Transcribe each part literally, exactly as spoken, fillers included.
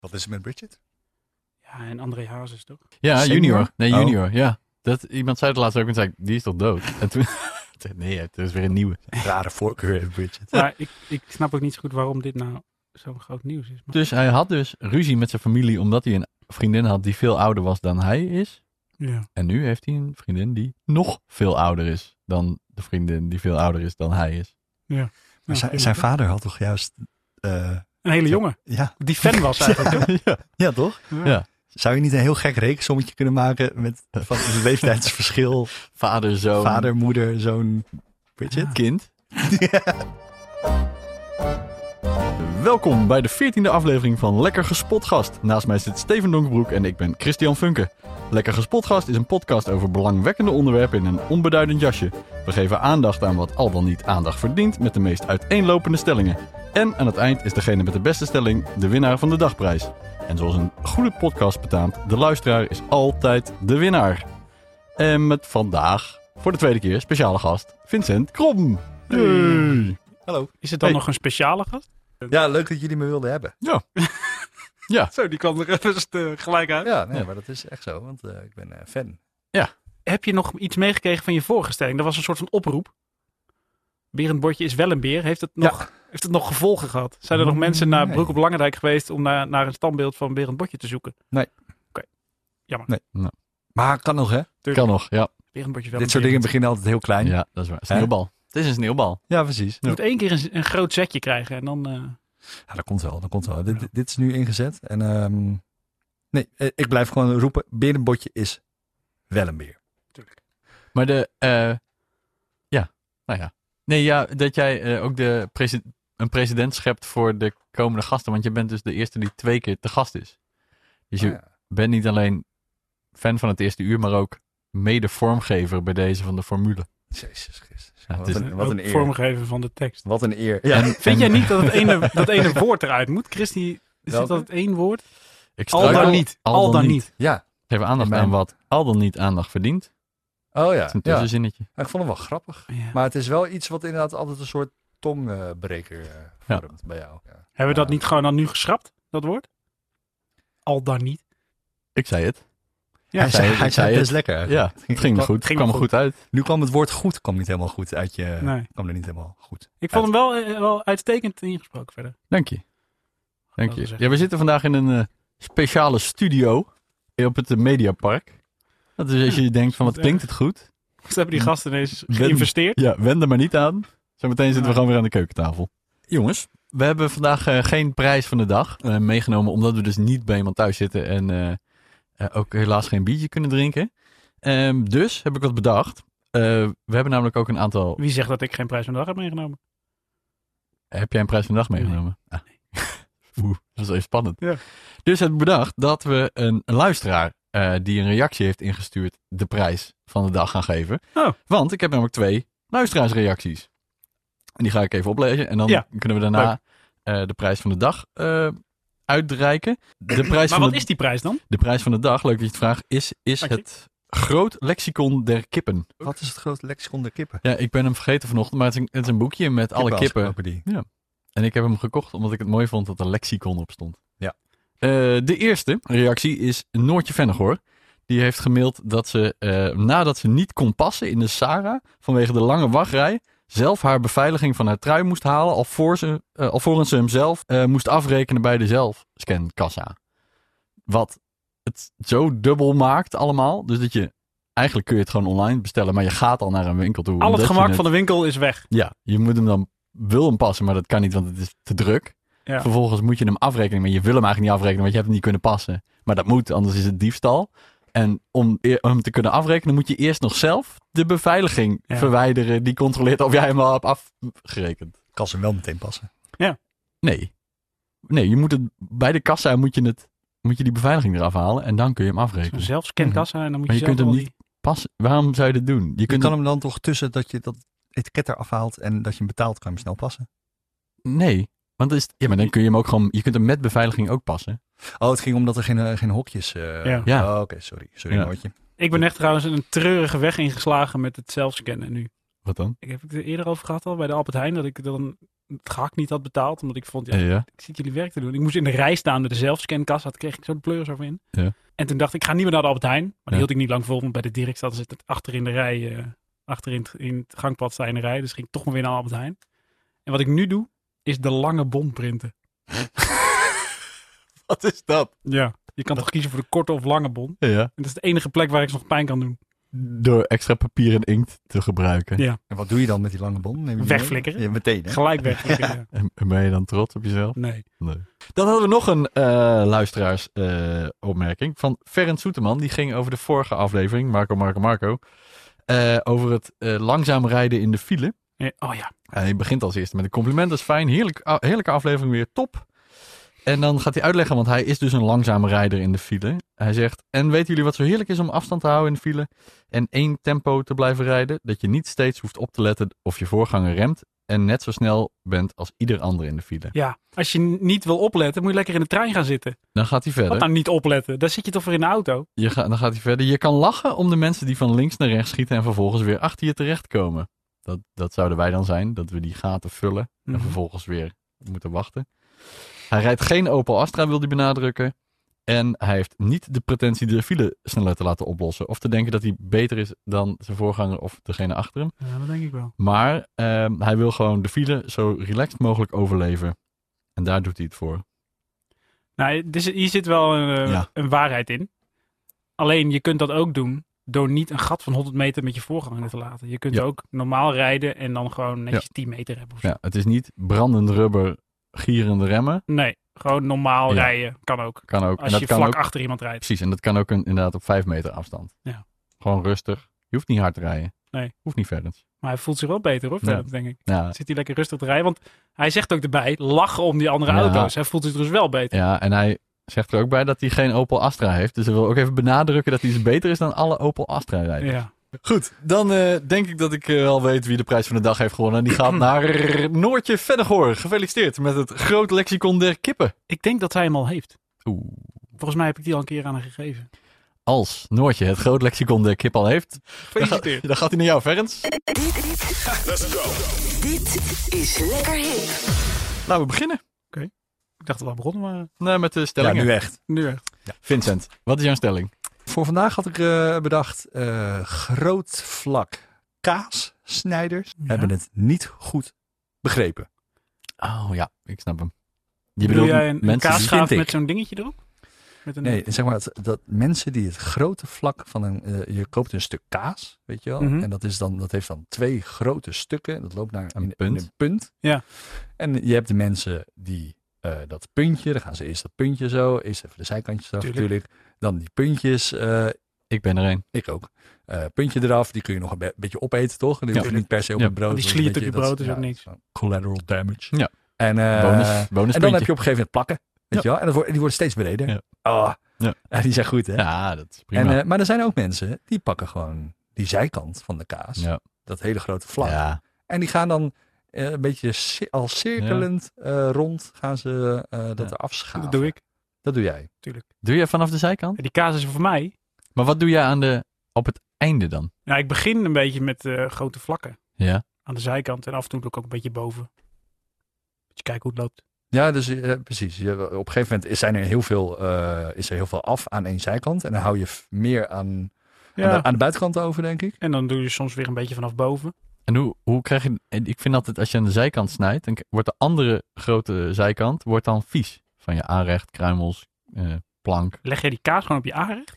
Wat is er met Bridget? Ja, en André Hazes toch? Ja, Senior? junior. Nee, Oh. junior. Ja. Dat, iemand zei het laatst ook en zei, die is toch dood? En toen... nee, het is weer een nieuwe. Rare voorkeur heeft Bridget. Maar ik, ik snap ook niet zo goed waarom dit nou zo'n groot nieuws is. Maar... Dus hij had dus ruzie met zijn familie omdat hij een vriendin had die veel ouder was dan hij is. Ja. En nu heeft hij een vriendin die nog veel ouder is dan de vriendin die veel ouder is dan hij is. Ja. Maar Nou, zijn, prima, zijn toch? vader had toch juist... Uh, Een hele jongen. ja. Die fan was eigenlijk. toch? ja. ja, toch? Ja. Ja. Zou je niet een heel gek rekensommetje kunnen maken met van het leeftijdsverschil? Vader, zoon, Vader, moeder, zoon, Bridget? kind. Welkom bij de veertiende aflevering van Lekker Gespotgast. Naast mij zit Steven Donkerbroek en ik ben Christian Funke. Lekker Gespotgast is een podcast over belangwekkende onderwerpen in een onbeduidend jasje. We geven aandacht aan wat al dan niet aandacht verdient met de meest uiteenlopende stellingen. En aan het eind is degene met de beste stelling de winnaar van de dagprijs. En zoals een goede podcast betaamt, de luisteraar is altijd de winnaar. En met vandaag, voor de tweede keer, speciale gast, Vincent Krom. Hey. Hallo. Is het dan Hey. nog een speciale gast? Ja, leuk dat jullie me wilden hebben. Ja. Ja. Zo, die kwam er even uh, gelijk uit. Ja, nee, maar dat is echt zo, want uh, ik ben uh, fan. Heb je nog iets meegekregen van je vorige stelling? Dat was een soort van oproep. Berend Botje is wel een beer. Heeft het nog, Ja. heeft het nog gevolgen gehad? Zijn er nog mensen naar Nee. Broek op Langendijk geweest om naar, naar een standbeeld van Berend Botje te zoeken? Nee. Oké, okay. Jammer. Nee. Nou, Maar kan nog, hè? kan nog, ja. Berend Botje wel Dit een soort beer. dingen beginnen altijd heel klein. Ja, Ja, dat is waar. Sneeuwbal. Het is een sneeuwbal. precies. Je moet één keer een, een groot setje krijgen en dan... Uh... Ja, dat komt wel, dat komt wel. Dit, dit- dit is nu ingezet. En um, nee, eh, ik blijf gewoon roepen, Berenbotje is wel een beer. Maar de, uh, ja, nou ja. Nee, ja, dat jij uh, ook de presi- een president schept voor de komende gasten. Want je bent dus de eerste die twee keer te gast is. Dus je Oh, ja. bent niet alleen fan van het eerste uur, maar ook mede vormgever bij deze van de formule. Jezus Christus. Ja, het wat, is een, wat ook een eer. vormgeven van de tekst. Wat een eer. Ja. En, Vind en- jij niet dat het ene, dat ene woord eruit moet? Christy, is Welke? dit altijd één woord? Ik Al struikel- dan niet. Al dan niet. ja. Geef aandacht In mijn- aan wat al dan niet aandacht verdient. Oh Dat ja. is een ja. tussenzinnetje. Ik vond hem wel grappig. Ja. Maar het is wel iets wat inderdaad altijd een soort tongbreker uh, vormt bij jou. Ja. Hebben we dat Ja. niet gewoon dan nu geschrapt, dat woord? Al dan niet. Ik zei het. Ja, hij zei- zei, hij ik zei zei best lekker. Ja, het ging me goed. ging kwam me er goed uit. Nu kwam het woord goed kwam niet helemaal goed uit je. Nee. Kwam er niet helemaal goed. Ik vond hem wel, eh, wel uitstekend ingesproken verder. Dank je. Dank Dat je. is echt- Ja, we zitten vandaag in een uh, speciale studio op het uh, Mediapark. Dat is als je denkt van wat wat klinkt het goed. Dus hebben die gasten ineens Ben- geïnvesteerd. Ja, wend er maar niet aan. Zometeen zitten we Nee. gewoon weer aan de keukentafel. Jongens, we hebben vandaag uh, geen prijs van de dag uh, meegenomen. Omdat we dus niet bij iemand thuis zitten. En uh, uh, ook helaas geen biertje kunnen drinken. Um, dus heb ik wat bedacht. Uh, we hebben namelijk ook een aantal... Wie zegt dat ik geen prijs van de dag heb meegenomen? Heb jij een prijs van de dag meegenomen? Ah. Oeh, dat is even spannend. Ja. Dus heb ik bedacht dat we een, een luisteraar uh, die een reactie heeft ingestuurd de prijs van de dag gaan geven. Oh. Want ik heb namelijk twee luisteraarsreacties. En die ga ik even oplezen. En dan Ja. kunnen we daarna uh, de prijs van de dag uh, uitreiken. De prijs, Maar van wat de, is die prijs dan? de prijs van de dag, leuk dat je het vraagt, is, is Dank je. het Groot Lexicon der Kippen. Wat is het grote lexicon der kippen? Ja, ik ben hem vergeten vanochtend, maar het is een, het is een boekje met alle kippen. Die. En ik heb hem gekocht omdat ik het mooi vond dat er lexicon op stond. Ja. Uh, de eerste reactie is Noortje Vennegoor. Die heeft gemaild dat ze, uh, nadat ze niet kon passen in de Sara vanwege de lange wachtrij, zelf haar beveiliging van haar trui moest halen, alvorens ze, uh, alvorens ze hem zelf uh, moest afrekenen bij de zelfscankassa. Wat het zo dubbel maakt allemaal. Dus dat je, eigenlijk kun je het gewoon online bestellen, maar je gaat al naar een winkel toe. Al het omdat je gemak het- van de winkel is weg. Ja, je moet hem dan, wil hem passen, maar dat kan niet, want het is te druk. Ja. Vervolgens moet je hem afrekenen, maar je wil hem eigenlijk niet afrekenen, want je hebt hem niet kunnen passen. Maar dat moet, anders is het diefstal. En om, e- om hem te kunnen afrekenen, moet je eerst nog zelf de beveiliging Ja. verwijderen. Die controleert of jij hem al hebt afgerekend. Kan ze hem wel meteen passen. Nee. Nee, je moet het, bij de kassa moet je, het, moet je die beveiliging eraf halen en dan kun je hem Zo'n afrekenen. zelfscankassa en dan moet Maar je, je kunt zelf hem al niet passen. Waarom zou je dit doen? Je Je kunt kan hem- hem dan toch tussen dat je dat etiket eraf haalt en dat je hem betaalt, kan je hem snel passen. Nee. Want dan is het- ja, maar dan kun je hem ook gewoon, je kunt hem met beveiliging ook passen. Oh, het ging om dat er geen, uh, geen hokjes... Uh, Ja. Ja. Oh, oké, sorry. Sorry, Ja. Noortje. Ik ben echt trouwens een treurige weg ingeslagen met het zelfscannen nu. Wat dan? Ik heb het er eerder over gehad al bij de Albert Heijn. Dat ik dan het gehakt niet had betaald. Omdat ik vond, ja, Ja, ja. ik zit jullie werk te doen. Ik moest in de rij staan met de zelfscankassa. Daar kreeg ik zo de pleuris over in. Ja. En toen dacht ik, ik ga niet meer naar de Albert Heijn. Maar die Ja. hield ik niet lang vol. Want bij de Dirk zat het achter in de rij. Uh, achter in het, in het gangpad sta in de rij. Dus ging ik toch maar weer naar Albert Heijn. En wat ik nu doe, is de lange bon printen. Wat is dat? Ja. Je kan toch kiezen voor de korte of lange bon. Ja, ja. En dat is de enige plek waar ik nog pijn kan doen. Door extra papier en inkt te gebruiken. Ja. En wat doe je dan met die lange bon? Neem je die Wegflikkeren. mee? Ja, meteen. Hè? Gelijk weg. Ja. En en ben je dan trots op jezelf? Nee. Nee. Dan hadden we nog een uh, luisteraarsopmerking uh, opmerking van Ferent Soeterman. Die ging over de vorige aflevering, Marco, Marco, Marco. Uh, over het uh, langzaam rijden in de file. Ja. Oh ja. Hij begint als eerste met een compliment. Dat is fijn. Heerlijk, uh, heerlijke aflevering weer. Top. En dan gaat hij uitleggen, want hij is dus een langzame rijder in de file. Hij zegt, en weten jullie wat zo heerlijk is om afstand te houden in de file en één tempo te blijven rijden? Dat je niet steeds hoeft op te letten of je voorganger remt en net zo snel bent als ieder ander in de file. Ja, als je niet wil opletten, moet je lekker in de trein gaan zitten. Dan gaat hij verder. Wat nou niet opletten? Daar zit je toch voor in de auto? Je ga, dan gaat hij verder. Je kan lachen om de mensen die van links naar rechts schieten en vervolgens weer achter je terechtkomen. Dat, dat zouden wij dan zijn, dat we die gaten vullen en Mhm. vervolgens weer moeten wachten. Hij rijdt geen Opel Astra, wil hij benadrukken. En hij heeft niet de pretentie de file sneller te laten oplossen. Of te denken dat hij beter is dan zijn voorganger of degene achter hem. Ja, dat denk ik wel. Maar uh, hij wil gewoon de file zo relaxed mogelijk overleven. En daar doet hij het voor. Nou, dus hier zit wel een, uh, Ja. een waarheid in. Alleen, je kunt dat ook doen door niet een gat van honderd meter met je voorganger te laten. Je kunt Ja. ook normaal rijden en dan gewoon netjes Ja. tien meter hebben. Of zo. Ja, het is niet brandend rubber, gierende remmen. Nee, gewoon normaal Ja. rijden kan ook. Kan ook. Als en dat je kan vlak ook, achter iemand rijdt. precies, en dat kan ook een, inderdaad op vijf meter afstand. Ja. Gewoon rustig. Je hoeft niet hard te rijden. Nee. Hoeft niet verder. Maar hij voelt zich wel beter hoor, Ja. denk ik. Ja, Zit hij lekker rustig te rijden. Want hij zegt ook erbij, lachen om die andere Ja. auto's. Hij voelt zich dus wel beter. ja, en hij zegt er ook bij dat hij geen Opel Astra heeft. Dus hij wil ook even benadrukken dat hij dus beter is dan alle Opel Astra rijders. Ja. Goed, dan uh, denk ik dat ik uh, al weet wie de prijs van de dag heeft gewonnen. En die gaat naar Noortje Vennegoor. Gefeliciteerd met het groot lexicon der kippen. Ik denk dat hij hem al heeft. Oeh. Volgens mij heb ik die al een keer aan hem gegeven. Als Noortje het groot lexicon der kip al heeft, dan, ga, Gefeliciteerd. dan gaat hij naar jou, Ferens. Let's go. Dit is Lekker Hip. Laten we beginnen. Ik dacht dat we al begonnen waren. Nee, met de Ja, stellingen. nu echt. Nu echt. Vincent, wat is jouw stelling? Voor vandaag had ik uh, bedacht, uh, groot vlak kaassnijders Ja. hebben het niet goed begrepen. Oh ja, ik snap hem. Je Bedoel bedoelt jij een, een mensen die- kaasschaaf vind ik. met zo'n dingetje erop? Met een, Nee, zeg maar dat, dat mensen die het grote vlak van een, uh, je koopt een stuk kaas, weet je wel, Mhm. en dat is dan, dat heeft dan twee grote stukken, dat loopt naar Een in, punt. in een punt. Ja. En je hebt de mensen die uh, dat puntje, dan gaan ze eerst dat puntje zo, eerst even de zijkantjes eraf Tuurlijk. natuurlijk, dan die puntjes. Uh, Ik ben er een. Ik ook. Uh, puntje eraf, die kun je nog een be- beetje opeten, toch? Die hoef je Ja. niet per se op Ja. het brood. Die Dat is een sliertukje beetje- dat brood is ook niks. ja, collateral damage. Ja. En, uh, Bonus, en bonuspuntje. dan heb je op een gegeven moment plakken. Weet je wel? En dat wordt, die worden steeds breder. Ja. Oh, Ja. ja, die zijn goed, hè? Ja, dat is prima. En, uh, maar er zijn ook mensen die pakken gewoon die zijkant van de kaas. ja. Dat hele grote vlak. Ja. En die gaan dan uh, een beetje ci- al cirkelend uh, rond gaan ze uh, dat Ja. er afschaven. Dat doe ik, Dat doe jij. natuurlijk. Doe je vanaf de zijkant? Die kaas is voor mij. Maar wat doe je aan de, op het einde dan? Nou, ik begin een beetje met uh, grote vlakken. Ja. Aan de zijkant en af en toe doe ik ook een beetje boven. Beetje kijken hoe het loopt. Ja, dus uh, precies. Je, op een gegeven moment is, zijn er heel veel, uh, is er heel veel af aan één zijkant. En dan hou je f- meer aan, Ja. aan, de, aan de buitenkant over, denk ik. En dan doe je soms weer een beetje vanaf boven. En hoe, hoe krijg je... en Ik vind altijd, als je aan de zijkant snijdt, dan wordt de andere grote zijkant wordt dan vies. Van je aanrecht, kruimels, eh, plank. Leg jij die kaas gewoon op je aanrecht?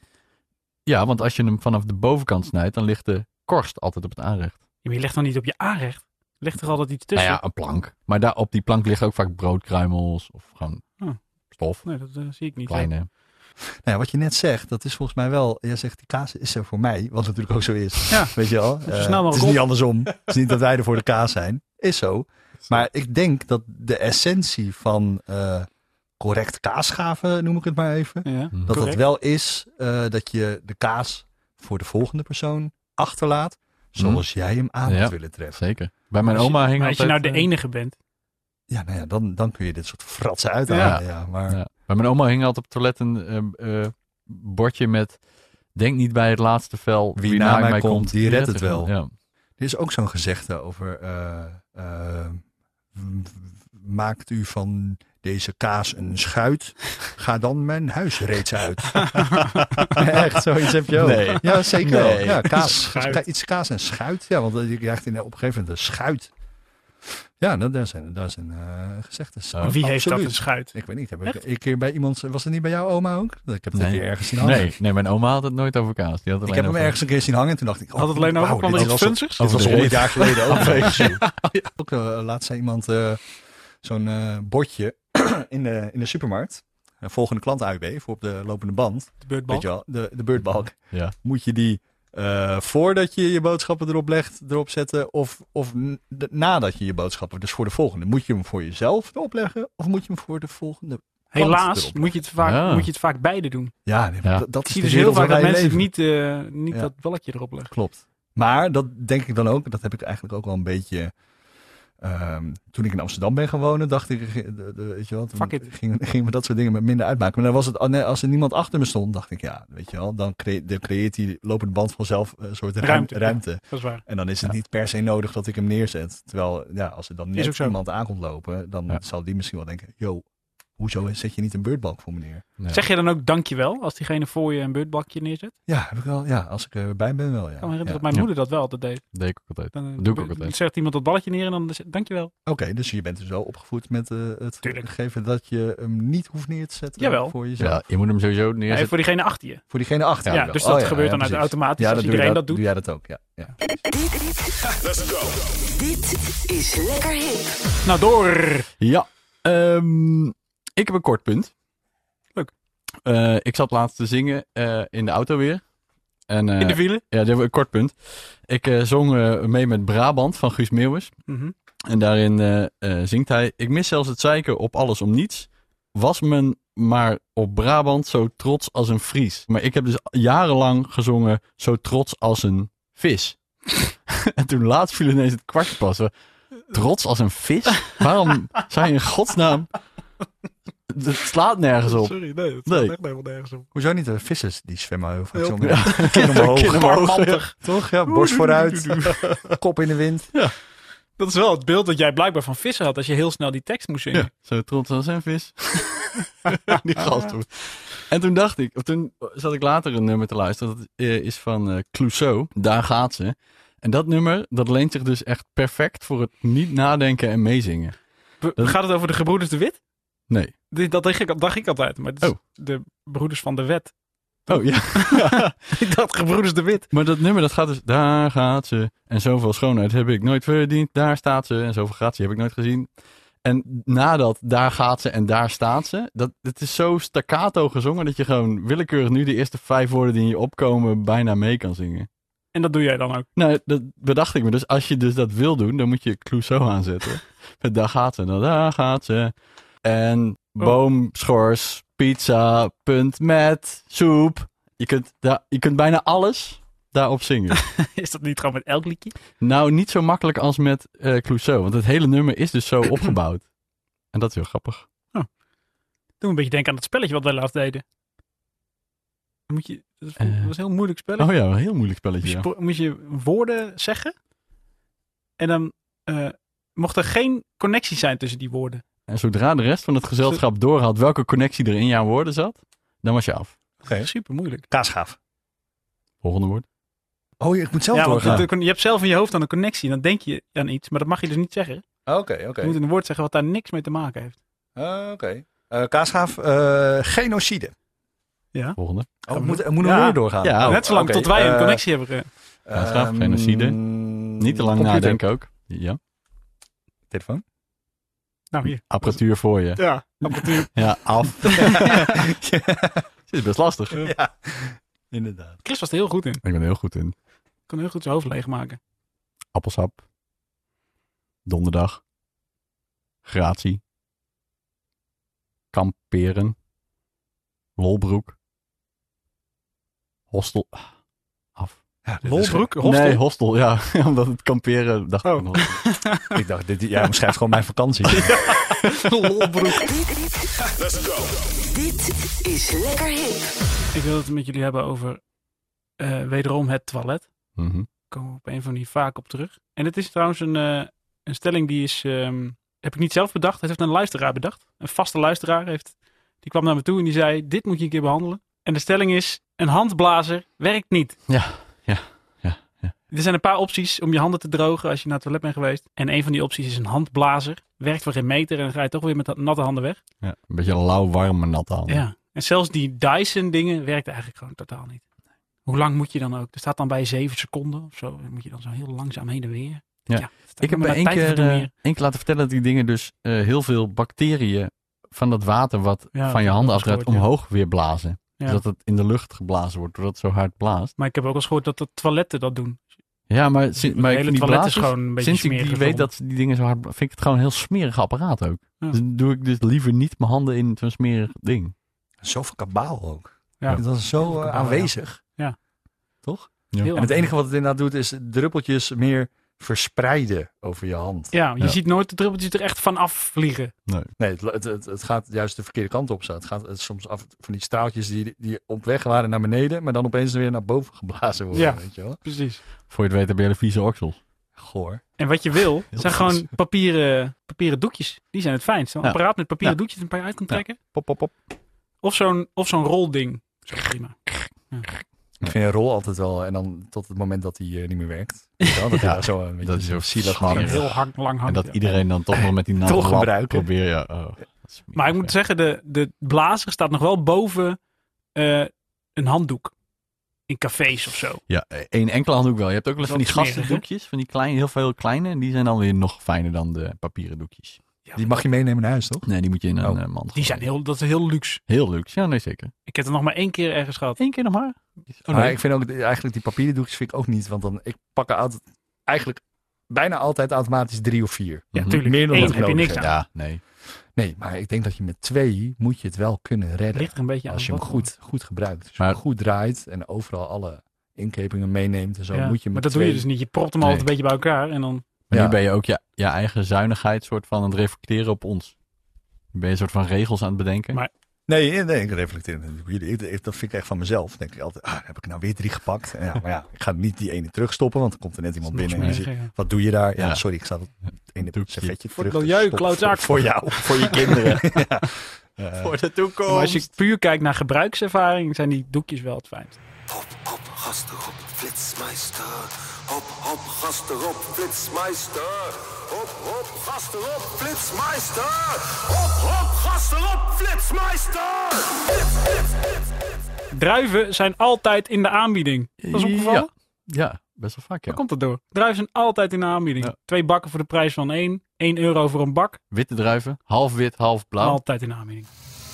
Ja, want als je hem vanaf de bovenkant snijdt, dan ligt de korst altijd op het aanrecht. Ja, maar je legt dan niet op je aanrecht. Er ligt er altijd iets tussen. Nou ja, een plank. Maar daar op die plank liggen ook vaak broodkruimels of gewoon Oh. stof. Nee, dat uh, zie ik niet. Kleine. Nou ja, wat je net zegt, dat is volgens mij wel... Jij zegt, die kaas is er voor mij. Wat natuurlijk ook zo is. Ja. Weet je wel? Zo Uh, snel het mogelijk is op. niet andersom. Het is niet dat wij er voor de kaas zijn. Is zo. Maar ik denk dat de essentie van uh, correct kaasschaven, noem ik het maar even... Ja. Dat dat Correct. wel is uh, dat je de kaas voor de volgende persoon achterlaat. Zoals jij hem aan Ja. had willen treffen. Zeker. Bij mijn Als je- oma hing maar als je altijd... nou de eh, enige bent. Ja, nou ja, dan, dan kun je dit soort fratsen uithalen. Ja. Ja, maar Ja. Bij mijn oma hing altijd op het toilet een uh, uh, bordje met... Denk niet bij het laatste vel. Wie na mij komt, die redt het wel. Ja. er is ook zo'n gezegde over uh, uh, maakt u van deze kaas een schuit, ga dan mijn huis reeds uit. Echt, zoiets heb je ook. Nee. Ja, zeker Nee. wel. Ja, kaas, Schuit. ka- iets kaas en schuit. Ja, want je krijgt in, op een gegeven moment een schuit. Ja, dat, daar zijn, daar zijn uh, gezegd. Oh. Wie heeft dat Absoluut. een schuit? Ik weet niet. Heb ik Echt? een keer bij iemand, was het niet bij jouw oma ook? Ik heb het Nee. een keer ergens zien hangen. Nee, nee, mijn oma had het nooit over kaas. Die had Ik alleen heb hem over- ergens een keer zien hangen en toen dacht ik... Oh, Had het alleen over? wauw, Kwam er dit iets was- funzigs? Dit was Over de honderd reet. jaar geleden ook. Ja. Ook uh, laatst zei iemand uh, zo'n uh, bordje in de, in de supermarkt. Uh, volgende klant A U B voor op de lopende band. De beurtbal. Weet je wel, de, de beurtbalk. Ja. Moet je die uh, voordat je je boodschappen erop legt, erop zetten of, of n- de- nadat je je boodschappen, dus voor de volgende. Moet je hem voor jezelf erop leggen of moet je hem voor de volgende? Helaas erop moet je, het vaak, Ja. moet je het vaak beide doen. Ja, nee, Ja. Dat, dat Ik is zie de dus heel wereld vaak dat waarin wij mensen leven. niet, uh, niet Ja. dat balkje erop leggen. Klopt. Maar dat denk ik dan ook, dat heb ik eigenlijk ook wel een beetje... Um, toen ik in Amsterdam ben gaan wonen, dacht ik, de, de, weet je wel, toen Fuck it. gingen, gingen we dat soort dingen met minder uitmaken. Maar dan was het, als er niemand achter me stond, dacht ik, ja, weet je wel, dan cre- de creëert die lopende band vanzelf een soort ruimte. Ruimte. ruimte. Dat is waar. En dan is het Ja. niet per se nodig dat ik hem neerzet. Terwijl, ja, als er dan Is ook net zo. iemand aankomt lopen, dan Ja. zal die misschien wel denken, yo, hoezo zet je niet een beurtbalk voor me neer? Ja. Zeg je dan ook dankjewel als diegene voor je een beurtbalkje neerzet? Ja, heb ik wel, ja, als ik erbij ben wel, ja. Ik kan me herinneren Ja. dat mijn Ja. moeder dat wel altijd deed. deed ik ook altijd. Dan, uh, Dat doe ik ook altijd. Zegt iemand dat balletje neer en dan zegt dankjewel. Oké, dus je bent dus wel opgevoed met uh, het Tuurlijk. gegeven dat je hem niet hoeft neer te zetten Jawel. voor jezelf. Ja, je moet hem sowieso Ja, neerzetten. voor diegene achter je. Voor diegene achter. Ja, je dus wel. dat Oh, gebeurt dan precies. automatisch Ja, als doe je iedereen dat doet. Doe jij dat ook, ja. ja. Let's go. Dit is Lekker Hip. Nou, door. Ja, ehm, ik heb een kort punt. Leuk. Uh, ik zat laatst te zingen uh, in de auto weer. En, uh, In de file. Ja, dat heb ik een kort punt. Ik uh, zong uh, mee met Brabant van Guus Meeuwis. Mhm. En daarin uh, uh, zingt hij... Ik mis zelfs het zeiken op alles om niets. Was men maar op Brabant zo trots als een Fries. Maar ik heb dus jarenlang gezongen zo trots als een vis. En toen laatst viel ineens het kwartje pas. Trots als een vis? Waarom zou je in godsnaam... Het slaat nergens op. Sorry, nee, dat Nee. staat echt helemaal nergens op. Hoezo niet? De vissers die zwemmen heel vaak Heel- zo met Ja. kin omhoog. Kin omhoog, Parmantig, toch? Ja, borst vooruit, kop in de wind. Dat is wel het beeld dat jij blijkbaar van vissen had als je heel snel die tekst moest zingen. Ja, zo trots als een vis. Die gast. hoor. En toen dacht ik, of toen zat ik later een nummer te luisteren. Dat eh, is van eh, Clouseau. Daar gaat ze. En dat nummer, dat leent zich dus echt perfect voor het niet nadenken en meezingen. Be- Dat- Gaat het over de gebroeders de Wit? Nee. Dit- Dat dacht ik, dacht ik altijd. Maar het is Oh. de broeders van de Wet. Oh ja. Ik dacht gebroeders de Wit. Maar dat nummer, dat gaat dus... Daar gaat ze. En zoveel schoonheid heb ik nooit verdiend. Daar staat ze. En zoveel gratie heb ik nooit gezien. En nadat daar gaat ze en daar staat ze. Dat, het is zo staccato gezongen dat je gewoon willekeurig nu de eerste vijf woorden die in je opkomen bijna mee kan zingen. En dat doe jij dan ook. Nou, dat bedacht ik me. Dus als je dus dat wil doen, dan moet je Clouseau aanzetten. Met daar gaat ze. En dan daar gaat ze. En boomschors, pizza, punt met, soep. Je kunt, daar, je kunt bijna alles daarop zingen. Is dat niet gewoon met elk liedje? Nou, niet zo makkelijk als met uh, Clouseau. Want het hele nummer is dus zo opgebouwd. En dat is heel grappig. Doe een beetje denken aan het spelletje wat wij laatst deden. Dan moet je, dat is- Eh. dat was een heel moeilijk spelletje. Oh ja, een heel moeilijk Moet spelletje. je, Ja. pro- moet je woorden zeggen. En dan uh, mocht er geen connectie zijn tussen die woorden. En zodra de rest van het gezelschap doorhad welke connectie er in jouw woorden zat, dan was je af. Oké. Super moeilijk. Kaasgaaf. Volgende woord. Oh, ik moet zelf Ja, want doorgaan. de- je hebt zelf in je hoofd dan een connectie. Dan denk je aan iets, maar dat mag je dus niet zeggen. Oké, oké. Je moet een woord zeggen wat daar niks mee te maken heeft. Uh, Oké. Uh, Kaasgaaf, uh, genocide. Volgende. Oh, moet, moeten we Ja. weer doorgaan? Ja, Oh, Net zolang oké. tot wij een Uh, connectie hebben. ge- Kaasgaaf, ehm, genocide. Niet te lang computer. nadenken ook. Ja. Telefoon. Nou, hier. Apparatuur voor je. Ja, apparatuur. Ja, af. Het is best lastig. Ja, inderdaad. Chris was er heel goed in. Ik ben er heel goed in. Kan heel goed zijn hoofd leegmaken. Appelsap. Donderdag. Gratie. Kamperen. Lolbroek. Hostel. Af. Ja, dit is Lolbroek? Hostel? Nee, hostel, ja. Omdat het kamperen, dacht Oh. ik nog. gewoon- Ik dacht, dit, jij omschrijft gewoon mijn vakantie. Lolbroek. Let's go. Dit is Lekker Hip. Ik wil het met jullie hebben over uh, wederom het toilet. Mhm. Daar komen we op een of andere manier vaak op terug. En het is trouwens een, uh, een stelling die is um, heb ik niet zelf bedacht. Het heeft een luisteraar bedacht. Een vaste luisteraar heeft, die kwam naar me toe en die zei, dit moet je een keer behandelen. En de stelling is, een handblazer werkt niet. Ja, ja, ja, ja. Er zijn een paar opties om je handen te drogen als je naar het toilet bent geweest. En een van die opties is een handblazer. Werkt voor geen meter en dan ga je toch weer met natte handen weg. ja. Een beetje lauw, warme, natte handen. Ja. En zelfs die Dyson dingen werkt eigenlijk gewoon totaal niet. Hoe lang moet je dan ook? Er staat dan bij zeven seconden of zo. Dan moet je dan zo heel langzaam heen en weer. Ja. Ja, Ik heb me één keer, uh, één keer laten vertellen dat die dingen dus uh, heel veel bacteriën van dat water wat Ja, van je handen afdraait gehoord, ja. omhoog weer blazen. Ja. Dus dat het in de lucht geblazen wordt doordat het zo hard blaast. Maar ik heb ook al eens gehoord dat de toiletten dat doen. Ja, maar, si- Het maar ik hele vind die toilet is blazers, gewoon een beetje sinds ik smerig die weet gevonden. dat die dingen zo hard bla- vind ik het gewoon een heel smerig apparaat ook. Ja. Dus dan doe ik dus liever niet mijn handen in zo'n smerig ding. Zoveel kabaal ook. Ja. Dat is zo kabaal, uh, aanwezig. Ja. Toch? Ja. Heel En het enige wat het inderdaad doet is druppeltjes meer verspreiden over je hand. Ja, je Ja. ziet nooit de druppeltjes er echt van af vliegen. Nee, het, het, het, het gaat juist de verkeerde kant op. Zo. Het gaat het is soms af van die straaltjes die, die op weg waren naar beneden, maar dan opeens weer naar boven geblazen worden. Ja. Weet je wel? Precies. Voor je het weet heb je hele vieze oksels. Goor. En wat je wil, Heel zijn goed. gewoon papieren, papieren doekjes. Die zijn het fijnst. Een Ja. apparaat met papieren Ja. doekjes een paar uit kan trekken. Pop, pop, pop. Of zo'n of zo'n rolding. Zo prima. Ik vind een rol altijd wel, en dan tot het moment dat hij eh, niet meer werkt. Weet je wel? Dat Ja, hij daar zo een beetje dat is zo zo zielig smerig. hangt. Heel hang, lang hangt. En dat ja. iedereen dan toch nog met die natte Toch lap gebruiken. probeert. Ja, oh, dat is smerig, Maar ik moet ja. zeggen, de, de blazer staat nog wel boven eh, een handdoek. In cafés of zo. Ja, één enkele handdoek wel. Je hebt ook wel eens van die Dat is smerig, gastendoekjes, van die kleine, heel veel heel kleine. En die zijn dan weer nog fijner dan de papieren doekjes. Ja, Die mag je meenemen naar huis, toch? Nee, die moet je in een Oh. eh, mand die zijn gooien. heel, dat is heel luxe. Heel luxe. Ja, nee, zeker. Ik heb er nog maar één keer ergens gehad. Eén keer nog maar. Oh, Maar nee. ik vind ook, eigenlijk die papieren doekjes vind ik ook niet. Want dan, ik pak er altijd, eigenlijk bijna altijd automatisch drie of vier. Ja, Mhm. tuurlijk. Meer dan Eén dat ik heb je nodig niks heb. aan. Ja, nee. Nee, maar ik denk dat je met twee moet je het wel kunnen redden. Ligt er een beetje aan. Als je hem wat- goed, goed gebruikt. Dus Maar- maar, goed draait en overal alle inkepingen meeneemt en zo Ja, moet je met maar dat twee... doe je dus niet. Je propt hem Nee. altijd een beetje bij elkaar. En dan... Maar Ja. nu ben je ook je, je eigen zuinigheid soort van aan het reflecteren op ons. Nu ben je een soort van regels aan het bedenken. Maar- Nee, nee, ik reflecteer natuurlijk op jullie. Ik- ik- Dat vind ik echt van mezelf. Dan denk ik altijd, ah, heb ik nou weer drie gepakt? En ja, maar ja, ik ga niet die ene terugstoppen, want dan komt er net iemand binnen en die Smerig, zegt, ja. wat doe je daar? Ja, Ja. sorry, ik sta het ene Doekje. servetje Voor het terug te milieu, stoppen. klootzak. Voor, voor jou, voor je kinderen. ja. Eh, Voor de toekomst. Maar als je puur kijkt naar gebruikservaring, zijn die doekjes wel het fijnst. Hop, hop, gast erop, flitsmeister. Hop, hop, gast erop, flitsmeister. Hop, hop, gast erop, flitsmeister. Hop, hop, gast erop, flitsmeister. Flits, flits, flits, flits. Druiven zijn altijd in de aanbieding. Dat is opgevallen? Ja, ja, best wel vaak ja. Waar komt dat door? Druiven zijn altijd in de aanbieding. Ja. Twee bakken voor de prijs van één. één euro voor een bak. Witte druiven, half wit, half blauw. Altijd in de aanbieding.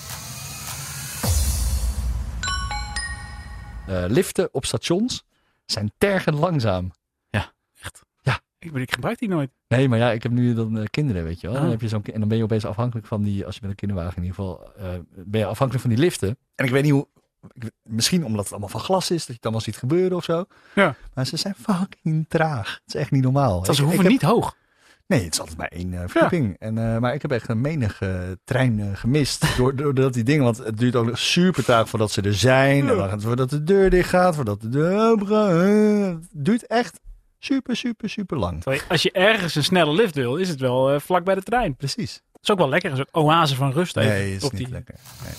eh, liften op stations zijn tergend langzaam. Ik, ben- ik gebruik die nooit. Nee, maar ja, ik heb nu dan eh, kinderen, weet je wel. Dan Ah. heb je zo'n, ki- en dan ben je opeens afhankelijk van die, als je met een kinderwagen in ieder geval, eh, ben je afhankelijk van die liften. En ik weet niet hoe, ik, misschien omdat het allemaal van glas is, dat je het allemaal ziet gebeuren of zo. Ja. Maar ze zijn fucking traag. Het is echt niet normaal. Ze Ik- hoeven ik heb- niet hoog. Nee, het is altijd maar één eh, verdieping. En, eh, maar ik heb echt een menige trein eh, gemist. Door- Doordat die dingen, want het duurt ook nog super traag voordat ze er zijn. En dan voordat de deur dicht gaat, voordat de deur open gaat. Eh, Het duurt echt super, super, super lang. Terwijl je- Als je ergens een snelle lift wil, is het wel eh, vlak bij de trein. Precies. Dat is ook wel lekker. Een soort oase van rust even. Nee, is op niet die... lekker. Nee.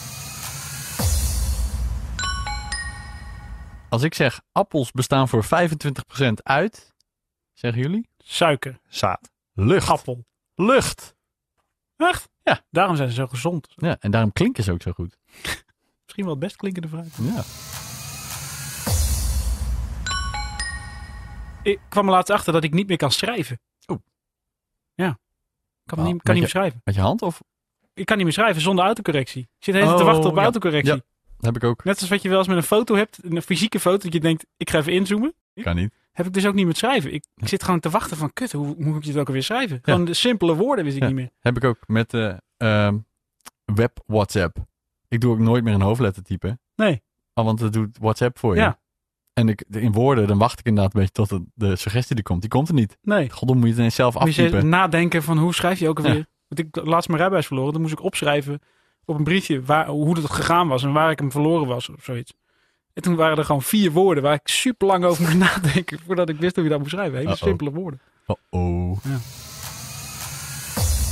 Als ik zeg appels bestaan voor vijfentwintig procent uit, zeggen jullie? Suiker. Zaad. Lucht. Appel. Lucht. Echt? Ja. Daarom zijn ze zo gezond. Ja, en daarom klinken ze ook zo goed. Misschien wel het best klinkende fruit. Ja. Ik kwam er laatst achter dat ik niet meer kan schrijven. Oeh. Ja. Ik kan, Ah, niet, met kan niet je- meer schrijven. Met je hand of? Ik kan niet meer schrijven zonder autocorrectie. Ik zit de hele tijd te Oh, wachten op ja. autocorrectie. Ja. Dat heb ik ook. Net als wat je wel eens met een foto hebt. Een fysieke foto. Dat je denkt, ik ga even inzoomen. Kan niet. Heb ik dus ook niet met schrijven. Ik, ik zit gewoon te wachten van, kut, hoe, hoe moet ik dit ook alweer schrijven? Gewoon de simpele woorden wist ik Ja. niet meer. Heb ik ook met de ehm, web WhatsApp. Ik doe ook nooit meer een hoofdletter typen. Nee. Oh, want dat doet WhatsApp voor je. Ja. En ik, in woorden, dan wacht ik inderdaad een beetje tot de, de suggestie die komt. Die komt er niet. Nee. God, dan moet je het ineens zelf Moet je aftypen. nadenken van, hoe schrijf je ook alweer? Ja. Want ik laatst mijn rijbewijs verloren. Dan moest ik opschrijven op een briefje waar, hoe het gegaan was. En waar ik hem verloren was of zoiets. En toen waren er gewoon vier woorden waar ik super lang over moest nadenken. Voordat ik wist hoe je dat moest schrijven. Hele Uh-oh. simpele woorden. Oh, oh.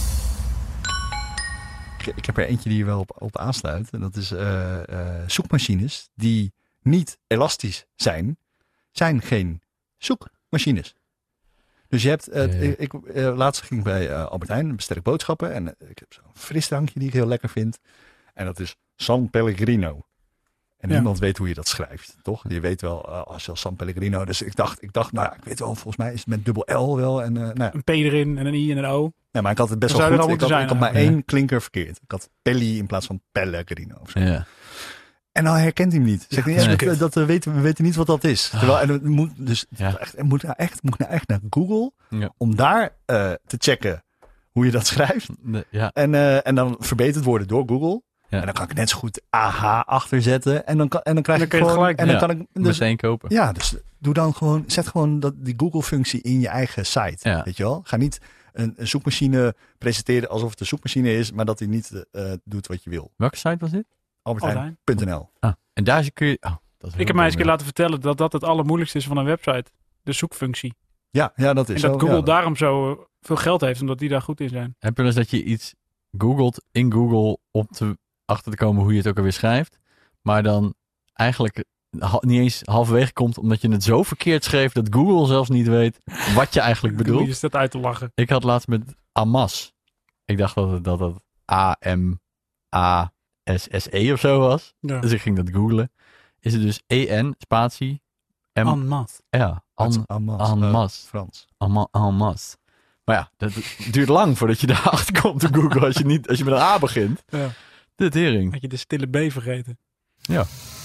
ik heb er eentje die wel op, op aansluit. En dat is uh, uh, zoekmachines die niet elastisch zijn, zijn geen zoekmachines. Dus je hebt, uh, ja. ik, uh, laatst ging ik bij uh, Albert Heijn, bestel ik boodschappen. En uh, ik heb zo'n frisdrankje die ik heel lekker vind. En dat is San Pellegrino. En ja. niemand weet hoe je dat schrijft, toch? Je weet wel, uh, als je als San Pellegrino. Dus ik dacht, ik dacht, nou ja, ik weet wel, volgens mij is het met dubbel L wel. En, uh, nou ja. Een P erin en een I en een O. Ja, maar ik had het best Dan wel zou goed. er Ik al had, moeten ik had zijn, maar ja. één klinker verkeerd. Ik had Pelli in plaats van Pellegrino of zo. Ja. En dan herkent hij hem niet. Zeg Ja, niet, nee. dat, dat we, weten, we weten niet wat dat is. Terwijl, en het moet dus Ja. echt, het moet nou echt, moet nou echt naar Google Ja. om daar uh, te checken hoe je dat schrijft. De, ja. En, uh, en dan verbeterd worden door Google. Ja. En dan kan ik net zo goed A H achter zetten. En dan, kan, en dan krijg En ik dan kun je gewoon... het En gelijk dan doen. kan ik dus, Meteen kopen. ja, dus doe dan gewoon, zet gewoon dat, die Google-functie in je eigen site. Ja. Weet je wel? Ga niet een, een zoekmachine presenteren alsof het een zoekmachine is, maar dat hij niet uh, doet wat je wil. Welke site was dit? Albertheijn punt n l. Ah, en daar kun je... Oh, dat is heel Ik heb mij eens een keer dom, laten vertellen dat dat het allermoeilijkste is van een website. De zoekfunctie. Ja, ja, dat is En zo. dat Google ja. daarom zo uh, veel geld heeft, omdat die daar goed in zijn. ja. Heb je wel eens dat je iets googelt in Google om te, achter te komen hoe je het ook alweer schrijft, maar dan eigenlijk ha- niet eens halverwege komt omdat je het zo verkeerd schreef dat Google zelfs niet weet wat je eigenlijk bedoelt? Je staat uit te lachen. Ik had laatst met Amas. Ik dacht dat het, dat het A M A S S E of zo was. Ja. Dus ik ging dat googlen. Is het dus E N spatie M En math. ja, Dat is an, en masse, en uh, masse. Frans. en ma- en masse. Maar ja, dat, het duurt lang voordat je daarachter komt op Google als je niet als je met een A begint. Ja. De tering. Had je de stille B vergeten. Ja.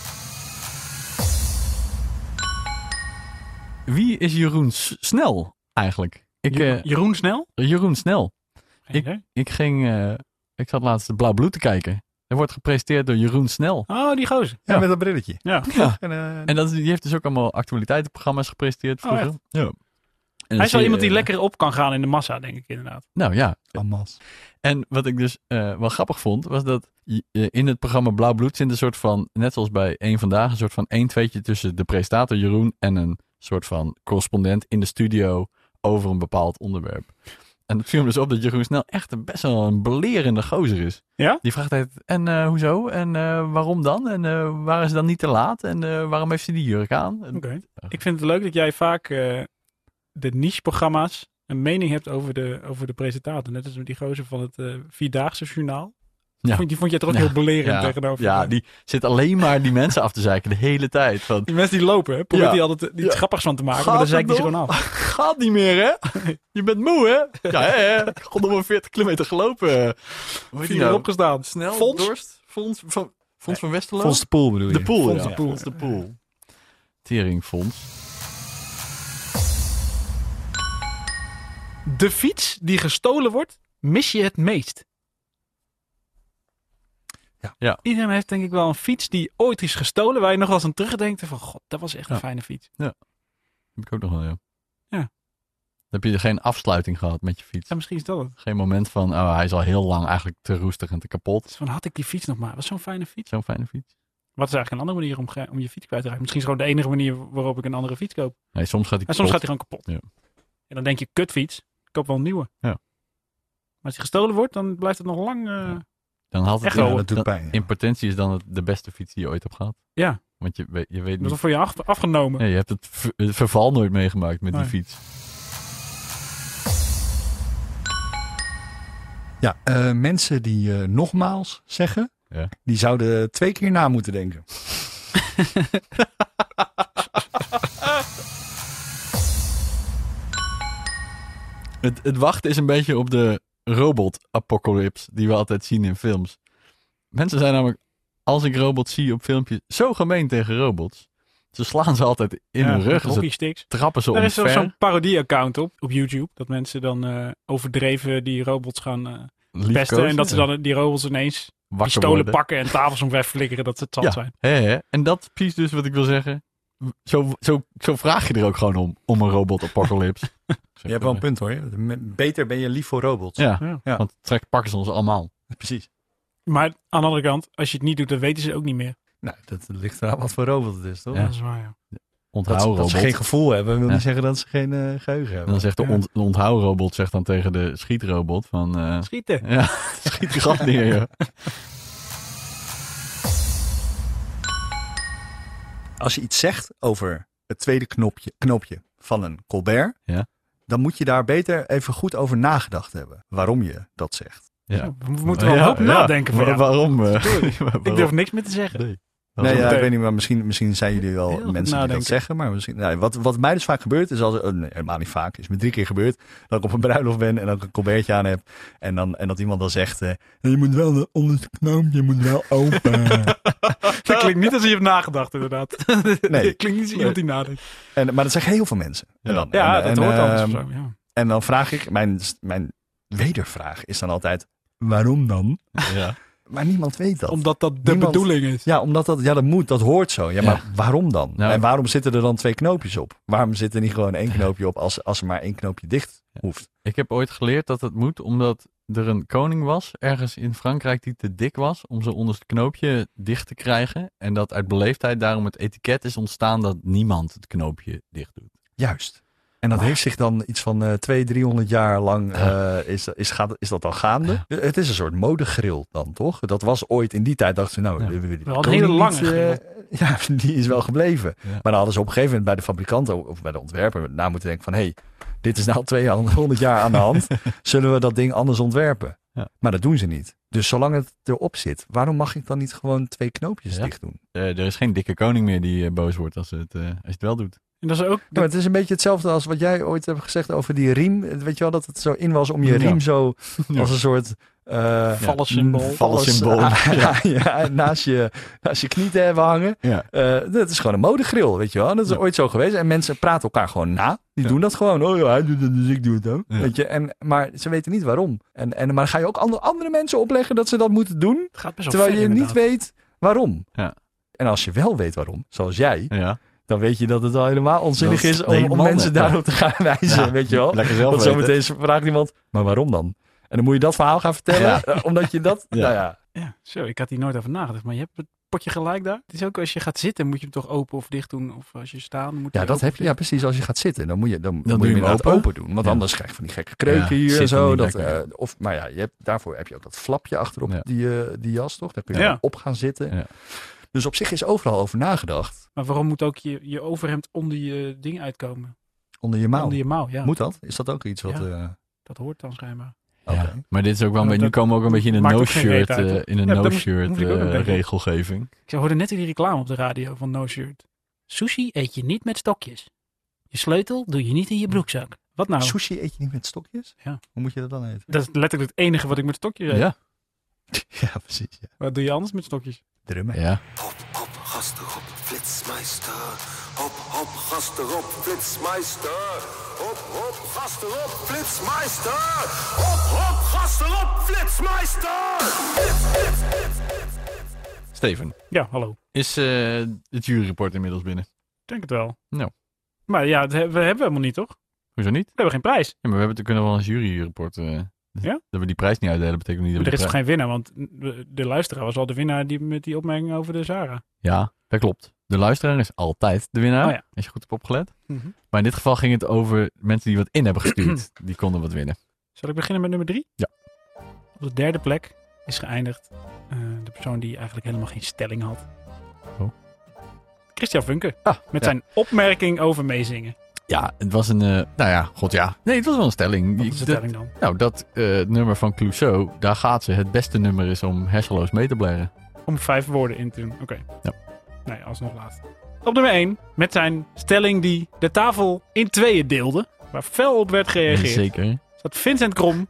Wie is Jeroen S- Snel eigenlijk? Ik, Je- eh, Jeroen Snel? Jeroen Snel. Geen Ik- idee. Ik ging, eh, ik zat laatst Blauw Bloed te kijken. Er wordt gepresenteerd door Jeroen Snel. Oh, die gozer. Ja, Ja. met dat brilletje. Ja. Ja. En, uh, En dat, is- die heeft dus ook allemaal actualiteitenprogramma's gepresenteerd Oh, vroeger. echt? Ja. En Hij is dan wel zie iemand je, die eh, lekker op kan gaan in de massa, denk ik inderdaad. Nou ja. en masse. En wat ik dus eh, wel grappig vond, was dat je- eh, in het programma Blauw Bloed zit een soort van, net zoals bij Eén Vandaag, een soort van één tweetje tussen de presentator Jeroen en een soort van correspondent in de studio over een bepaald onderwerp. En het viel me dus op dat Jeroen Snel echt een best wel een belerende gozer is. Ja? Die vraagt altijd, en uh, hoezo? En uh, waarom dan? En uh, waar is het dan niet te laat? En uh, waarom heeft ze die jurk aan? En, Oké. Okay. Ik vind het leuk dat jij vaak uh, de niche-programma's een mening hebt over de, over de presentator. Net als met die gozer van het uh, Vierdaagse Journaal. Ja. Die vond je toch ook ja. heel belerend ja. tegenover. Ja, die zit alleen maar die mensen af te zeiken de hele tijd. Van, die mensen die lopen, hè? Probeert ja. hij altijd iets ja. grappigs van te maken, Gaat maar dan zeik hij het ze gewoon af. Gaat niet meer, hè? Je bent moe, hè? Ja, hè? hè? God, nog maar veertig kilometer gelopen. Vier uur opgestaan. Snel, Fons? dorst. Fons van, Fons van Westerlo? Fons de Poel bedoel je? De Poel, Fons ja. de Poel. Fons de Poel. Teringfonds. De fiets die gestolen wordt, mis je het meest? Ja. ja. Iedereen heeft denk ik wel een fiets die ooit is gestolen, waar je nog wel eens aan terugdenkt van, god, dat was echt een ja. fijne fiets. Ja. Heb ik ook nog wel, ja. Ja. Heb je geen afsluiting gehad met je fiets? Ja, misschien is dat het. Geen moment van, oh, hij is al heel lang eigenlijk te roestig en te kapot. Dus van, had ik die fiets nog maar? Wat zo'n fijne fiets. Zo'n fijne fiets. Wat is eigenlijk een andere manier om, ge- om je fiets kwijt te raken? Misschien is het gewoon de enige manier waarop ik een andere fiets koop. Nee, soms gaat hij En soms gaat hij gewoon kapot. Ja. En dan denk je, kutfiets, ik koop wel een nieuwe. Ja. Maar als die gestolen wordt, dan blijft het nog lang... Uh... Ja. Dan had het Echt in, wel, Ja, dat doet dan- pijn. Ja. in potentie is dan het de beste fiets die je ooit hebt gehad. Ja, Want je weet, je weet dat niet... is voor je af- afgenomen. Ja, je hebt het, ver- het verval nooit meegemaakt met Nee. die fiets. Ja, uh, mensen die uh, nogmaals zeggen, Ja. die zouden twee keer na moeten denken. Het, het wachten is een beetje op de robot-apocalypse die we altijd zien in films. Mensen zijn namelijk, als ik robots zie op filmpjes, zo gemeen tegen robots. Ze slaan ze altijd in Ja, hun met rug. Ze hockeysticks. trappen ze Er is zelfs omver. zo'n parodie-account op, op YouTube. Dat mensen dan uh, overdreven die robots gaan uh, pesten. En dat ze dan die robots ineens wakker pistolen worden. pakken en tafels omver flikkeren. Dat ze het zat Ja, zijn. hè, hè. En dat is precies dus wat ik wil zeggen. Zo, zo, zo vraag je er ook gewoon om, om een robot-apocalypse. Je hebt wel een punt hoor. Beter ben je lief voor robots. Ja, Ja. Ja. want straks pakken ze ons allemaal. Precies. Maar aan de andere kant, als je het niet doet, dan weten ze het ook niet meer. Nou, dat ligt eraan wat voor robot het is, toch? Ja. Dat is waar, ja. Dat, dat onthouwrobot. ze geen gevoel hebben, wil Ja. niet zeggen dat ze geen uh, geheugen En hebben. dan zegt de, Ja. ont, de onthouwrobot zegt dan tegen de schietrobot van... Uh, Schieten. ja, schiet die gat neer, joh. Als je iets zegt over het tweede knopje, knopje van een Colbert, Ja. dan moet je daar beter even goed over nagedacht hebben. Waarom je dat zegt. Ja. We moeten wel een hoop nadenken van Waar- jou. Waarom? uh, Ik waarom? durf niks meer te zeggen. Nee. Nee, ja, meteen. ik weet niet, maar misschien, misschien zijn jullie wel Heel goed mensen die nadenken. dat zeggen. Maar misschien, nou, wat, wat mij dus vaak gebeurt, is als... Oh, nee, helemaal niet vaak. is me drie keer gebeurd. Dat ik op een bruiloft ben en dat ik een colbertje aan heb. En, dan, en dat iemand dan zegt... Uh, je moet wel de onderste knoopje moet wel open. Dat klinkt niet als je hebt nagedacht, inderdaad. Nee. Dat klinkt niet als iemand die nadenkt. en, maar dat zeggen heel veel mensen. En dan, Ja, en, dat en, hoort anders ehm, of zo. Ja. En dan vraag ik... Mijn, mijn wedervraag is dan altijd... Waarom dan? Ja. Maar niemand weet dat. Omdat dat de Niemand- bedoeling is. Ja, omdat dat, ja, dat moet, dat hoort zo. Ja, maar Ja. waarom dan? Nou, en waarom zitten er dan twee knoopjes op? Waarom zit er niet gewoon één knoopje op als, als er maar één knoopje dicht hoeft? Ik heb ooit geleerd dat het moet omdat er een koning was, ergens in Frankrijk, die te dik was om zijn onderste knoopje dicht te krijgen. En dat uit beleefdheid daarom het etiket is ontstaan dat niemand het knoopje dicht doet. Juist. En dat heeft zich dan iets van uh, twee, driehonderd jaar lang, uh, is, is, gaat, is dat dan gaande? Ja. Het is een soort modegril dan, toch? Dat was ooit in die tijd, dachten ze, nou... Ja. we- we- we- Wel een koning hele lange niet, uh, ja, die is wel gebleven. Ja. Maar dan hadden ze op een gegeven moment bij de fabrikant of bij de ontwerper na moeten denken van... hé, hey, dit is nou tweehonderd jaar aan de hand. Zullen we dat ding anders ontwerpen? Ja. Maar dat doen ze niet. Dus zolang het erop zit, waarom mag ik dan niet gewoon twee knoopjes Ja. dicht doen? Uh, er is geen dikke koning meer die uh, boos wordt als, het, uh, als je het wel doet. En dat is ook... Ja, maar het is een beetje hetzelfde als wat jij ooit hebt gezegd over die riem. Weet je wel, dat het zo in was om je Ja. riem zo Ja. als een soort... Uh, Vallensymbool. Vallensymbool. ja, ja, naast, je, naast je knie te hebben hangen. Ja. Uh, dat is gewoon een modegril, weet je wel. Dat is Ja. ooit zo geweest. En mensen praten elkaar gewoon na. Die Ja. doen dat gewoon. Oh ja, hij doet het, dus ik doe het ook. Ja. Weet je? En, maar ze weten niet waarom. En, en, maar ga je ook andere, andere mensen opleggen dat ze dat moeten doen... Het gaat best wel terwijl ver, je niet inderdaad. weet waarom. Ja. En als je wel weet waarom, zoals jij... Ja. dan weet je dat het al helemaal onzinnig Dat is is om, om helemaal mensen net, ja. daarop te gaan wijzen, Ja, weet je wel. Lekker zelf Want zo weten. meteen vraagt iemand, maar waarom dan? En dan moet je dat verhaal gaan vertellen, Ja. eh, omdat je dat, Ja. nou ja. Ja, zo, ik had hier nooit over nagedacht. Maar je hebt het potje gelijk daar. Het is ook als je gaat zitten, moet je hem toch open of dicht doen. Of als je staat, dan moet je Ja, dat open heb je, of ja precies, als je gaat zitten, dan moet je, dan, doe moet je je hem inderdaad open. open doen. Want Ja. anders krijg je van die gekke kreuken Ja, hier zit en zo. hem Dat, niet lekker. eh, of, maar ja, je hebt, daarvoor heb je ook dat flapje achterop, Ja. die, eh, die jas toch? Daar kun je Ja. op gaan zitten. Ja. Dus op zich is overal over nagedacht. Maar waarom moet ook je, je overhemd onder je ding uitkomen? Onder je mouw. Onder je mouw, ja. Moet dat? Is dat ook iets wat... Ja. eh, Dat hoort dan schijnbaar. oké. Ja. Maar dit is ook wel een Maar beetje, nu dat komen we ook een beetje in een maakt ook geen no-shirt, reet uit, eh, hoor. in een Ja, dat moest- no-shirt moest ik ook aan eh, denken. regelgeving. Ik hoorde net die reclame op de radio van No Shirt. Sushi eet je niet met stokjes. Je sleutel doe je niet in je broekzak. Wat nou? Sushi eet je niet met stokjes? Ja. Hoe moet je dat dan eten? Dat is letterlijk het enige wat ik met stokjes eet. Ja. Ja, precies. Ja. Wat doe je anders met stokjes? Drummen. Ja. Hop, hop, gast erop, flitsmeister. Hop, hop, gast erop, flitsmeister. Hop, hop, gast erop, flitsmeister. Hop, hop, gast erop, flitsmeister. Flits, flits, flits, flits. Steven, Ja, hallo. is eh, het juryrapport inmiddels binnen? Ik denk het wel. Nou. Maar ja, dat hebben we hebben we helemaal niet, toch? Hoezo niet? We hebben geen prijs. Ja, maar we hebben, we kunnen wel een juryrapport... eh, Ja? Dat we die prijs niet uitdelen betekent niet dat Maar we er is die toch geen winnaar, want de, de luisteraar was al de winnaar die, met die opmerking over de Zara. Ja, dat klopt. De luisteraar is altijd de winnaar, Oh ja. als je goed hebt opgelet. Mhm. Maar in dit geval ging het over mensen die wat in hebben gestuurd. Die konden wat winnen. Zal ik beginnen met nummer drie? Ja. Op de derde plek is geëindigd uh, de persoon die eigenlijk helemaal geen stelling had. Oh. Christian Funke. Ah, met ja. zijn opmerking over meezingen. Ja, het was een... eh, nou ja, god ja. Nee, het was wel een stelling. Wat is de Dat- stelling dan? Nou, dat eh, nummer van Clouseau, daar gaat ze. Het beste nummer is om hersenloos mee te blaren. Om vijf woorden in te doen. Oké. Ja. Nee, alsnog laatst. Op nummer één, met zijn stelling die de tafel in tweeën deelde, waar fel op werd gereageerd, Zeker. staat Vincent Krom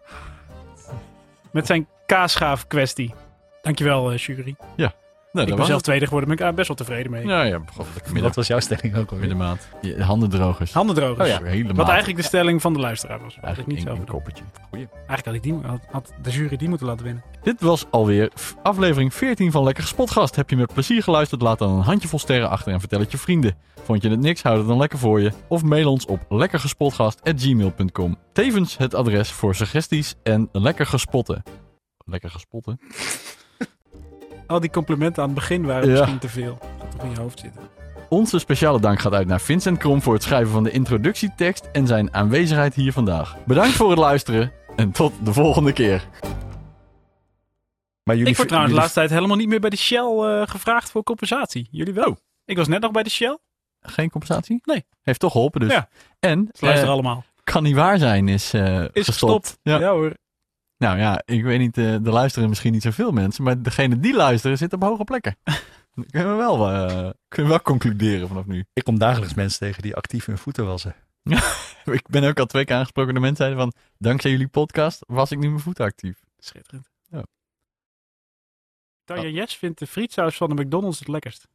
met zijn kaasschaaf kwestie. Dankjewel, uh, jury. Nou, ik dat ben was zelf tweede geworden, ben ik uh, best wel tevreden mee. het. Nou ja, god, midden, Wat was jouw stelling ook alweer? middenmaat. Ja, handendrogers. Handendrogers. Oh ja. Hele Wat maat. eigenlijk de stelling van de luisteraar was. Wat ik Eigenlijk niet een, zelf een bedacht. koppertje. Goeie. Eigenlijk had, ik die, had, had de jury die moeten laten winnen. Dit was alweer f- aflevering veertien van Lekker Gespotgast. Heb je met plezier geluisterd? Laat dan een handjevol sterren achter en vertel het je vrienden. Vond je het niks? Houd het dan lekker voor je. Of mail ons op lekkergespotgast at gmail punt com. Tevens het adres voor suggesties en lekker gespotten. Lekker gespotten? Al die complimenten aan het begin waren Ja. misschien te veel. Gaat toch in je hoofd zitten. Onze speciale dank gaat uit naar Vincent Krom voor het schrijven van de introductietekst en zijn aanwezigheid hier vandaag. Bedankt voor het luisteren en tot de volgende keer. Maar jullie, Ik word trouwens de jullie- laatste tijd helemaal niet meer bij de Shell uh, gevraagd voor compensatie. Jullie wel? Oh. Ik was net nog bij de Shell. Geen compensatie? Nee. Heeft toch geholpen dus. Ja. En, Ze luisteren eh, allemaal. kan niet waar zijn, is, uh, Is gestopt. Ja. Ja hoor. Nou ja, ik weet niet, uh, er luisteren misschien niet zoveel mensen, maar degene die luisteren zitten op hoge plekken. Dat kunnen we wel, uh, kunnen we wel concluderen vanaf nu. Ik kom dagelijks mensen tegen die actief hun voeten wassen. Ik ben ook al twee keer aangesproken door mensen die zeiden van, dankzij jullie podcast was ik nu mijn voeten actief. Schitterend. Ja. Tanja Jes vindt de frietsaus van de McDonald's het lekkerst.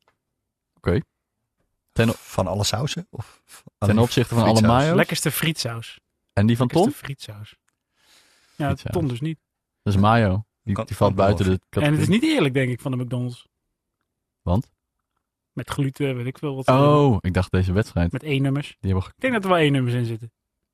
Ten, Van alle sausen? Of ten opzichte van alle frietsaus? mayo's. Lekkerste frietsaus. En die van Ton? Lekkerste frietsaus. Ja, Frietsaus. Ton dus niet. Dat is mayo. Die, Kan- die valt kan buiten wel. de categorie. En het is niet eerlijk, denk ik, van de McDonald's. Want? Met gluten, weet ik veel wat. Oh, ik dacht deze wedstrijd. Met één nummers. Die hebben we Ik denk dat er wel één nummers in zitten.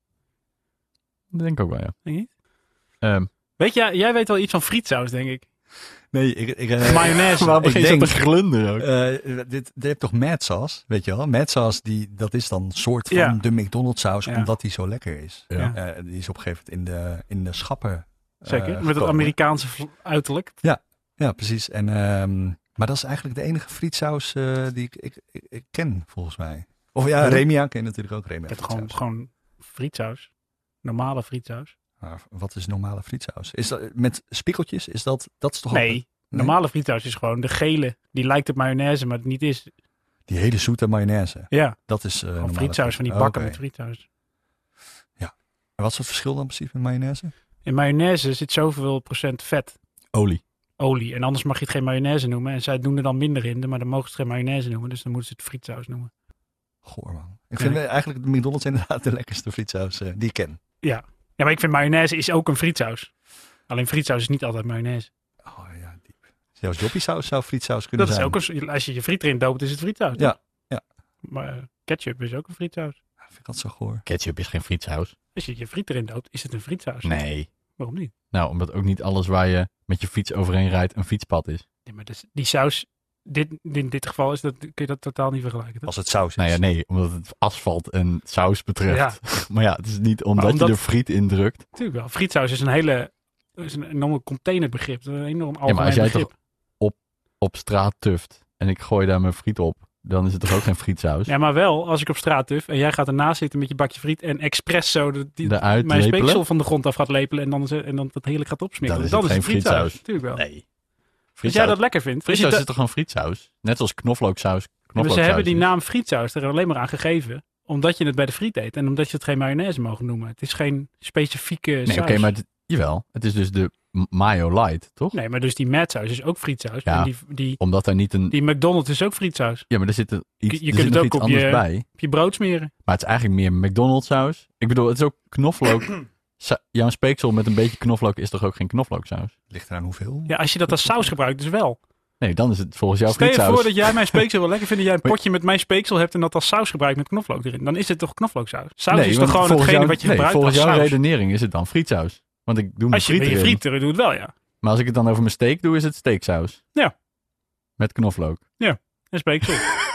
Dat denk ik ook wel, ja. Denk je niet? Ehm Weet je, jij weet wel iets van frietsaus, denk ik. Nee, ik... ik eh, Mayonaise. Waarom ik begin je zo denk- te glunderen ook? eh, dit, dit heeft toch mad sauce, weet je wel? Mad sauce, die, dat is dan een soort van Ja. de McDonald's saus, Ja. omdat die zo lekker is. Ja. Ja. Eh, die is op een gegeven moment in de, in de schappen eh, Zeker. Met het gekomen. Amerikaanse vl- uiterlijk. Ja, precies. En, ehm, maar dat is eigenlijk de enige frietsaus eh, die ik, ik, ik, ik ken, volgens mij. Of ja, Ja. Remia ken je natuurlijk ook. Remia Het gewoon, frietsaus. gewoon frietsaus. Normale frietsaus. Maar wat is normale frietsaus? Is dat met spiegeltjes? Is dat, dat is toch Nee, altijd- normale frietsaus is gewoon de gele. Die lijkt op mayonaise, maar het niet is. Die hele zoete mayonaise. Ja, Dat is eh gewoon normale frietsaus van die friet- bakken Oké. met frietsaus. En wat is het verschil dan precies met mayonaise? In mayonaise zit zoveel procent vet, Olie. olie. En anders mag je het geen mayonaise noemen. En zij doen er dan minder in, maar dan mogen ze het geen mayonaise noemen. Dus dan moeten ze het frietsaus noemen. Goor man. Ik vind eigenlijk de McDonald's inderdaad de lekkerste frietsaus eh, die ik ken. Ja. Ja, maar ik vind mayonaise is ook een frietsaus. Alleen frietsaus is niet altijd mayonaise. Oh ja, diep. Zelfs joppiesaus zou frietsaus kunnen Dat is zijn. ook een, als je je friet erin doopt, is het frietsaus. Ja, toch? ja. Maar eh, ketchup is ook een frietsaus. Ja, vind ik dat zo goor. Ketchup is geen frietsaus. Als je je friet erin doopt, is het een frietsaus. Nee. Waarom niet? Nou, omdat ook niet alles waar je met je fiets overheen rijdt een fietspad is. Ja, maar dus, die saus, dit, in dit geval is dat, kun je dat totaal niet vergelijken. Toch? Als het saus is. Nou ja, nee, omdat het asfalt en saus betreft. Ja, Maar ja, het is niet omdat, omdat- je er friet in drukt. natuurlijk wel. Frietsaus is een hele, is een enorme containerbegrip. Een enorm algemeen Ja, maar als jij begrip. toch op, op straat tuft en ik gooi daar mijn friet op, dan is het toch ook geen frietsaus? Ja, maar wel, als ik op straat tuf en jij gaat ernaast zitten met je bakje friet en expres zo de, die, Eruit mijn lepelen? speeksel van de grond af gaat lepelen en dan, is- en dan dat heerlijk gaat opsmikkelen. Dan is het geen frietsaus. Natuurlijk wel. Nee. Als jij dat lekker vindt. als je Frietsaus dat- is toch gewoon frietsaus? Net zoals knoflooksaus. Ja, maar knoflooksaus ze hebben die is. naam frietsaus er alleen maar aan gegeven omdat je het bij de friet eet en omdat je het geen mayonaise mogen noemen. Het is geen specifieke Nee, saus. oké, maar het- jawel. Het is dus de m- mayo light, toch? Nee, maar dus die matsaus is ook frietsaus. Ja. En die, die, Omdat er niet een... die McDonald's is ook frietsaus. Ja, maar er zit een, iets, Je er kunt zit het nog ook iets op anders je- bij. Op je brood smeren. Maar het is eigenlijk meer McDonald's saus. Ik bedoel, het is ook knoflook. Sa- Jouw speeksel met een beetje knoflook is toch ook geen knoflooksaus? Ligt eraan hoeveel? Ja, als je dat als saus gebruikt, dus wel. Nee, dan is het volgens jou Stel je frietsaus. voor dat jij mijn speeksel wel lekker vindt en jij een Maar- potje met mijn speeksel hebt en dat als saus gebruikt met knoflook erin. Dan is het toch knoflooksaus? Saus Nee, is toch want gewoon volgens hetgene jou- wat je nee, gebruikt volgens als jouw saus? redenering is het dan frietsaus. Want ik doe mijn Als je friet met je erin. friet erin doet, wel ja. Maar als ik het dan over mijn steak doe, is het steaksaus. Ja. Met knoflook. Een speeksel.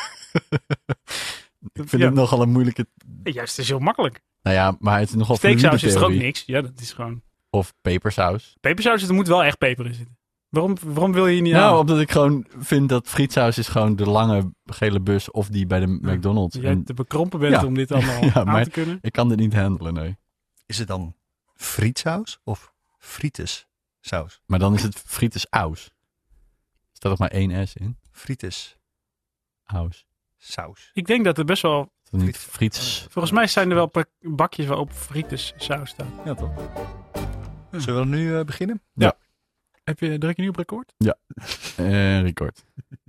Ik vind Ja. het nogal een moeilijke... Juist, het is heel makkelijk. Nou ja, maar het is nogal Steaksaus fluïde is er ook theorie. niks. Ja, dat is gewoon... Of pepersaus. Pepersaus, er moet wel echt peper in zitten. Waarom, waarom wil je hier niet Nou, aan? omdat ik gewoon vind dat frietsaus is gewoon de lange gele bus of die bij de McDonald's. Jij En te bekrompen bent Ja. om dit allemaal Ja, aan maar- te kunnen. ik kan dit niet handelen, nee. Is het dan frietsaus of frietessaus? Maar dan is het frietesaus. Er staat nog maar één S in. Frietessaus. Aus. Ik denk dat er best wel... Is dat niet friets? Volgens mij zijn er wel pa- bakjes waarop frietessaus staat. Ja, toch? Zullen we nu eh, beginnen? Heb je, druk je nu op record? Eh record.